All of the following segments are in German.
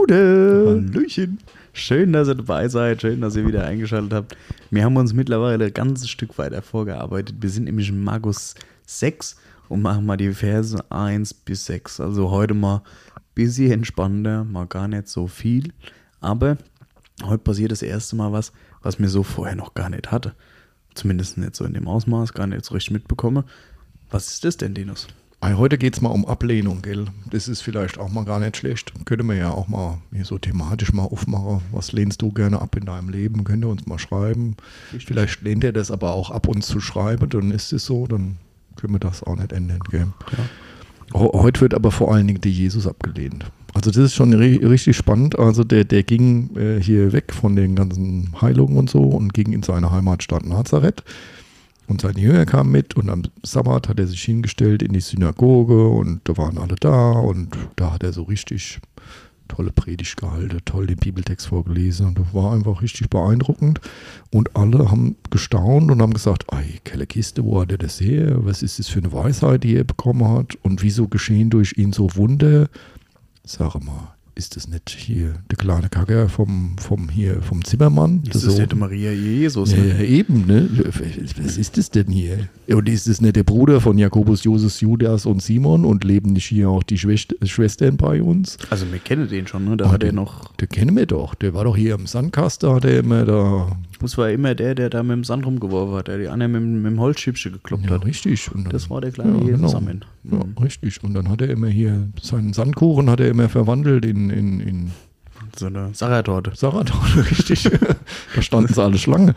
Gude! Hallöchen. Schön, dass ihr dabei seid, schön, dass ihr wieder eingeschaltet habt. Wir haben uns mittlerweile ein ganzes Stück weiter vorgearbeitet. Wir sind nämlich in Markus 6 und machen mal die Verse 1 bis 6. Also heute mal ein bisschen entspannter, mal gar nicht so viel. Aber heute passiert das erste Mal was mir so vorher noch gar nicht hatte. Zumindest nicht so in dem Ausmaß, gar nicht so richtig mitbekomme. Was ist das denn, Dinos? Heute geht es mal um Ablehnung, gell? Das ist vielleicht auch mal gar nicht schlecht. Könnte man ja auch mal hier so thematisch mal aufmachen. Was lehnst du gerne ab in deinem Leben? Könnt ihr uns mal schreiben. Vielleicht lehnt ihr das aber auch ab, uns zu schreiben. Dann ist es so, dann können wir das auch nicht ändern, gell? Ja. Heute wird aber vor allen Dingen der Jesus abgelehnt. Also das ist schon richtig spannend. Also der ging hier weg von den ganzen Heilungen und so und ging in seine Heimatstadt Nazareth. Und seine Jünger kamen mit und am Sabbat hat er sich hingestellt in die Synagoge und da waren alle da und da hat er so richtig tolle Predigt gehalten, toll den Bibeltext vorgelesen und das war einfach richtig beeindruckend und alle haben gestaunt und haben gesagt, ey, kelle Kiste, wo hat er das her? Was ist das für eine Weisheit, die er bekommen hat und wieso geschehen durch ihn so Wunder? Sag mal, ist das nicht hier der kleine Kacker vom Zimmermann? Das ist der Maria Jesus. Ne? Ja, eben, ne? Was ist das denn hier? Und ist das nicht der Bruder von Jakobus, Joses, Judas und Simon und leben nicht hier auch die Schwestern bei uns? Also wir kennen den schon, ne? Da hat er noch... Den kennen wir doch. Der war doch hier im Sandkasten, hat er immer da... Das war immer der da mit dem Sand rumgeworfen hat, der die anderen mit dem Holzschippchen gekloppt hat. Richtig. Und dann, das war der kleine Jesus am Ende. Ja, richtig. Und dann hat er immer hier, seinen Sandkuchen hat er immer verwandelt in so eine Sachertorte. Sachertorte, richtig. Da standen sie alle Schlange.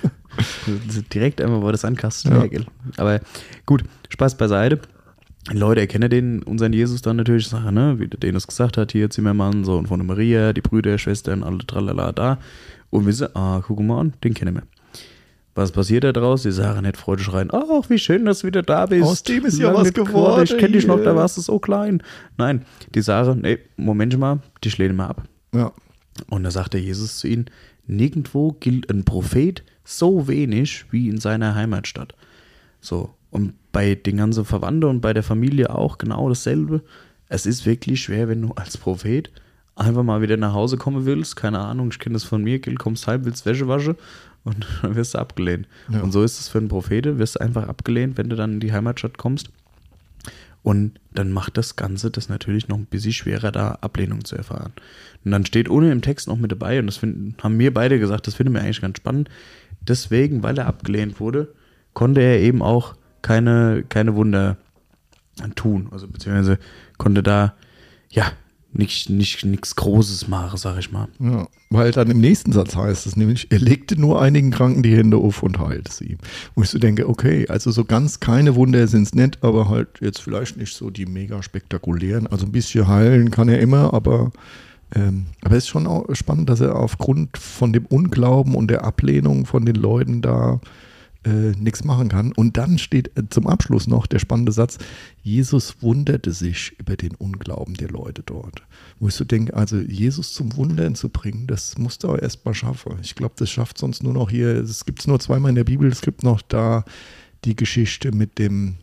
Direkt einmal war das Sandkasten leer, gell? Aber gut, Spaß beiseite. Leute erkennen unseren Jesus dann natürlich, Sache, ne? Wie der Dennis gesagt hat, hier Zimmermann, Sohn von der Maria, die Brüder, Schwestern, alle tralala da. Und wissen, guck mal an, den kennen wir. Was passiert da draus? Die Sarah nicht freudig schreien, ach, wie schön, dass du wieder da bist. Aus dem ist ja was geworden. Ich kenne dich noch, da warst du so klein. Nein, die Sarah, nee, Moment mal, die lehnen mal ab. Ja. Und da sagt der Jesus zu ihnen, nirgendwo gilt ein Prophet so wenig wie in seiner Heimatstadt. So, und bei den ganzen Verwandten und bei der Familie auch genau dasselbe. Es ist wirklich schwer, wenn du als Prophet einfach mal wieder nach Hause kommen willst, keine Ahnung, ich kenne das von mir, kommst heim, willst Wäsche waschen und dann wirst du abgelehnt. Ja. Und so ist es für einen Propheten, wirst du einfach abgelehnt, wenn du dann in die Heimatstadt kommst. Und dann macht das Ganze das natürlich noch ein bisschen schwerer, da Ablehnung zu erfahren. Und dann steht ohne im Text noch mit dabei, und das haben wir beide gesagt, das finden wir eigentlich ganz spannend. Deswegen, weil er abgelehnt wurde, konnte er eben auch keine Wunder tun. Also beziehungsweise konnte da, ja, nichts Großes machen, sag ich mal. Ja, weil dann im nächsten Satz heißt es nämlich, er legte nur einigen Kranken die Hände auf und heilte sie. Wo ich so denke, okay, also so ganz keine Wunder sind es nicht, aber halt jetzt vielleicht nicht so die mega spektakulären. Also ein bisschen heilen kann er immer, aber es ist schon auch spannend, dass er aufgrund von dem Unglauben und der Ablehnung von den Leuten da nichts machen kann. Und dann steht zum Abschluss noch der spannende Satz, Jesus wunderte sich über den Unglauben der Leute dort. Wo ich so denke, also Jesus zum Wundern zu bringen, das musst du auch erst mal schaffen. Ich glaube, das schafft sonst nur noch hier, es gibt es nur zweimal in der Bibel, es gibt noch da die Geschichte mit dem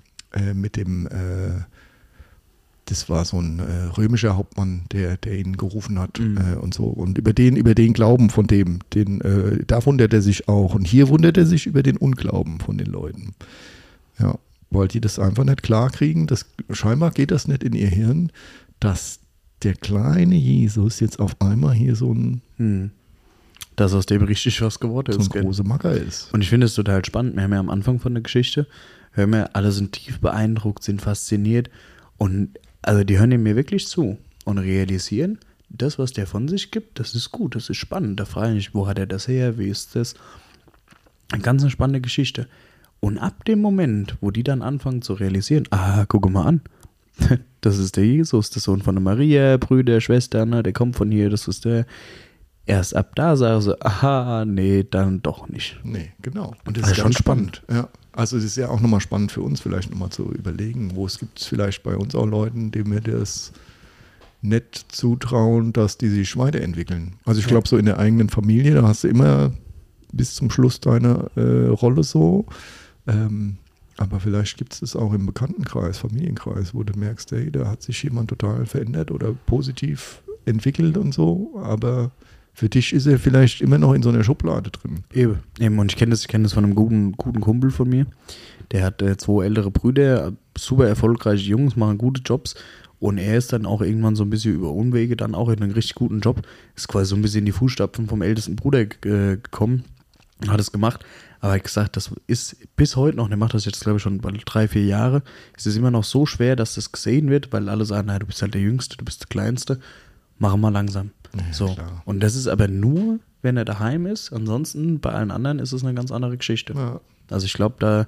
das war so ein römischer Hauptmann, der ihn gerufen hat und so. Und über den Glauben von dem, da wundert er sich auch. Und hier wundert er sich über den Unglauben von den Leuten. Ja, weil die das einfach nicht klar kriegen. Scheinbar geht das nicht in ihr Hirn, dass der kleine Jesus jetzt auf einmal hier so ein dass aus dem richtig was geworden ist. So ein großer Macker ist. Und ich finde es total spannend. Wir haben ja am Anfang von der Geschichte, alle sind tief beeindruckt, sind fasziniert und also die hören mir wirklich zu und realisieren, das, was der von sich gibt, das ist gut, das ist spannend. Da frage ich mich, wo hat er das her, wie ist das? Eine ganz spannende Geschichte. Und ab dem Moment, wo die dann anfangen zu realisieren, guck mal an, das ist der Jesus, der Sohn von der Maria, Brüder, Schwestern, der kommt von hier, das ist der. Erst ab da sagen sie, nee, dann doch nicht. Nee, genau. Und das ist schon spannend. Ja. Also es ist ja auch nochmal spannend für uns vielleicht nochmal zu überlegen, wo es gibt vielleicht bei uns auch Leuten, denen wir das nicht zutrauen, dass die sich weiterentwickeln. Also ich glaube so in der eigenen Familie, da hast du immer bis zum Schluss deine Rolle so. Aber vielleicht gibt es das auch im Bekanntenkreis, Familienkreis, wo du merkst, hey, da hat sich jemand total verändert oder positiv entwickelt und so, aber für dich ist er vielleicht immer noch in so einer Schublade drin. Eben. Und ich kenne das von einem guten Kumpel von mir. Der hat 2 ältere Brüder, super erfolgreiche Jungs, machen gute Jobs. Und er ist dann auch irgendwann so ein bisschen über Umwege dann auch in einen richtig guten Job. Ist quasi so ein bisschen in die Fußstapfen vom ältesten Bruder gekommen. Hat es gemacht. Aber er hat gesagt, das ist bis heute noch, der macht das jetzt glaube ich schon bald 3-4 Jahre, ist es immer noch so schwer, dass das gesehen wird, weil alle sagen, du bist halt der Jüngste, du bist der Kleinste. Mach mal langsam. Ja, so. klar. Und das ist aber nur, wenn er daheim ist. Ansonsten bei allen anderen ist es eine ganz andere Geschichte. Ja. Also ich glaube,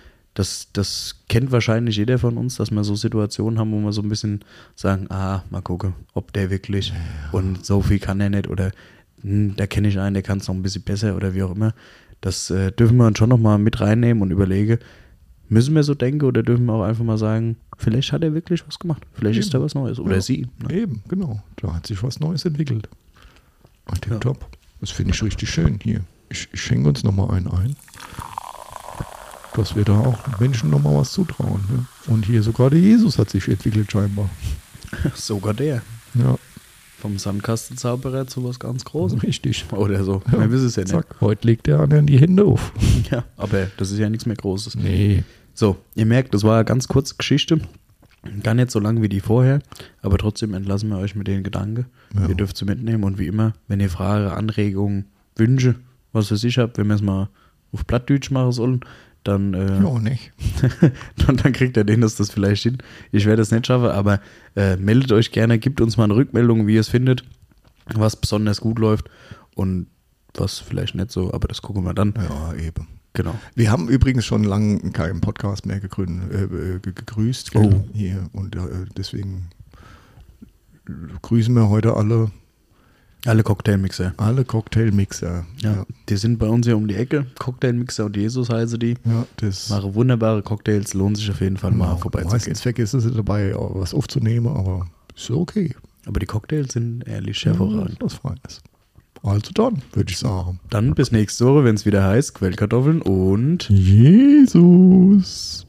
das kennt wahrscheinlich jeder von uns, dass wir so Situationen haben, wo wir so ein bisschen sagen, mal gucken, ob der wirklich und so viel kann er nicht oder da kenne ich einen, der kann es noch ein bisschen besser oder wie auch immer. Das dürfen wir uns schon nochmal mit reinnehmen und überlegen, müssen wir so denken oder dürfen wir auch einfach mal sagen, vielleicht hat er wirklich was gemacht, vielleicht ist da was Neues oder sie. Ne? Eben, genau, da hat sich was Neues entwickelt. Top. Das finde ich richtig schön hier. Ich schenke uns nochmal einen ein. Dass wir da auch Menschen nochmal was zutrauen. Ne? Und hier sogar der Jesus hat sich entwickelt scheinbar. Sogar der. Ja. Vom Sandkastenzauberer zu was ganz Großes. Richtig. Oder so. Ja. Wir wissen es ja nicht. Zack, heute legt der anderen die Hände auf. Ja, aber das ist ja nichts mehr Großes. Nee. So, ihr merkt, das war eine ganz kurze Geschichte. Gar nicht so lang wie die vorher, aber trotzdem entlassen wir euch mit den Gedanken. Ja. Ihr dürft sie mitnehmen und wie immer, wenn ihr Fragen, Anregungen, Wünsche, was für sich habt, wenn wir es mal auf Plattdeutsch machen sollen, dann, nicht. dann kriegt ihr den das vielleicht hin. Ich werde es nicht schaffen, aber meldet euch gerne, gebt uns mal eine Rückmeldung, wie ihr es findet, was besonders gut läuft und was vielleicht nicht so, aber das gucken wir dann. Ja, eben. Genau. Wir haben übrigens schon lange keinen Podcast mehr gegrüßt. Oh. Hier. Und deswegen grüßen wir heute alle Cocktailmixer. Alle Cocktailmixer. Ja, die sind bei uns hier um die Ecke. Cocktailmixer und Jesus heißen die. Ja, das Machen wunderbare Cocktails, lohnt sich auf jeden Fall mal vorbeizugehen. Meistens vergessen sie dabei, auch was aufzunehmen, aber ist okay. Aber die Cocktails sind ehrlich hervorragend. Was Feines. Also dann, würde ich sagen. Dann bis nächste Woche, wenn es wieder heißt Quellkartoffeln und Jesus.